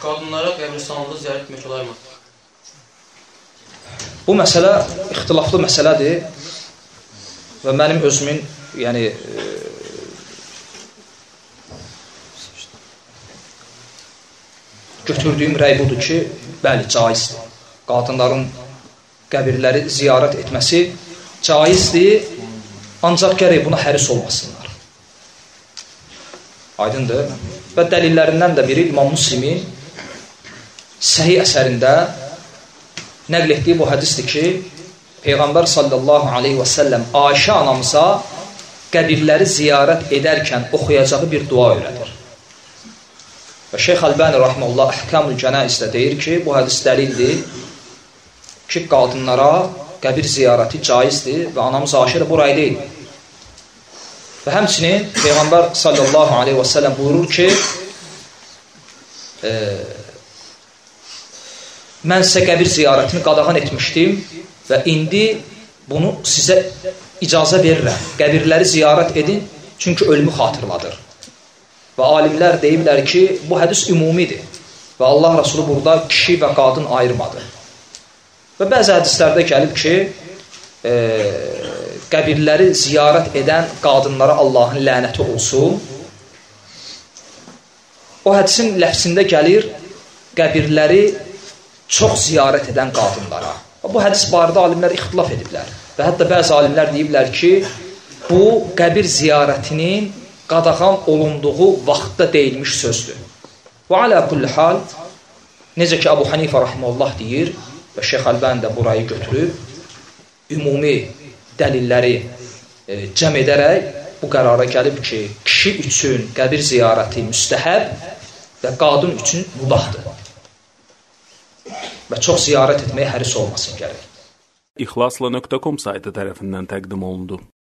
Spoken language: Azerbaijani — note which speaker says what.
Speaker 1: Qadınlara qəbristanlığı ziyarət etmək olarmı?
Speaker 2: Bu məsələ ixtilaflı məsələdir və mənim özümün götürdüyüm rəy budur ki, bəli, caizdir. Qadınların qəbirləri ziyarət etməsi caizdir, ancaq gərək buna həris olmasınlar. Aydındır. Və dəlillərindən də biri İmam Müslimin Səhih əsərində nəql etdiyi bu hədisdir ki, Peyğəmbər sallallahu aleyhi və səlləm Ayşə anamıza qəbirləri ziyarət edərkən oxuyacağı bir dua öyrədir. Və Şeyx Əlbani rahimehullah Əhkamül Cənazədə deyir ki, bu hədis dəlildir ki, qadınlara qəbir ziyarəti caizdir və anamız Ayşə də bu rayda deyil. Və həmçinin Peyğəmbər sallallahu aleyhi və səlləm buyurur ki, mən sizə qəbir ziyarətini qadağan etmişdim və indi bunu sizə icazə verirəm. Qəbirləri ziyarət edin, çünki ölümü xatırladır. Və alimlər deyiblər ki, bu hədis ümumidir və Allah Rasulü burada kişi və qadın ayırmadı. Və bəzi hədislərdə gəlib ki, qəbirləri ziyarət edən qadınlara Allahın lənəti olsun. O hədisin ləfsində gəlir qəbirləri çox ziyarət edən qadınlara. Bu hədis barədə alimlər ixtilaf ediblər. Və hətta bəzi alimlər deyiblər ki, bu qəbir ziyarətinin qadağan olunduğu vaxtda deyilmiş sözdür. Və alə kulli hal, necə ki, Əbu Hanifə rahimehullah deyir və Şeyx Əlbani də burayı götürüb, ümumi dəlilləri cəm edərək bu qərara gəlib ki, kişi üçün qəbir ziyarəti müstəhəb və qadın üçün mübahdır. Və çox ziyarət etməyə həris olmasın gərək.
Speaker 3: İxlasla.com saytı tərəfindən təqdim olundu.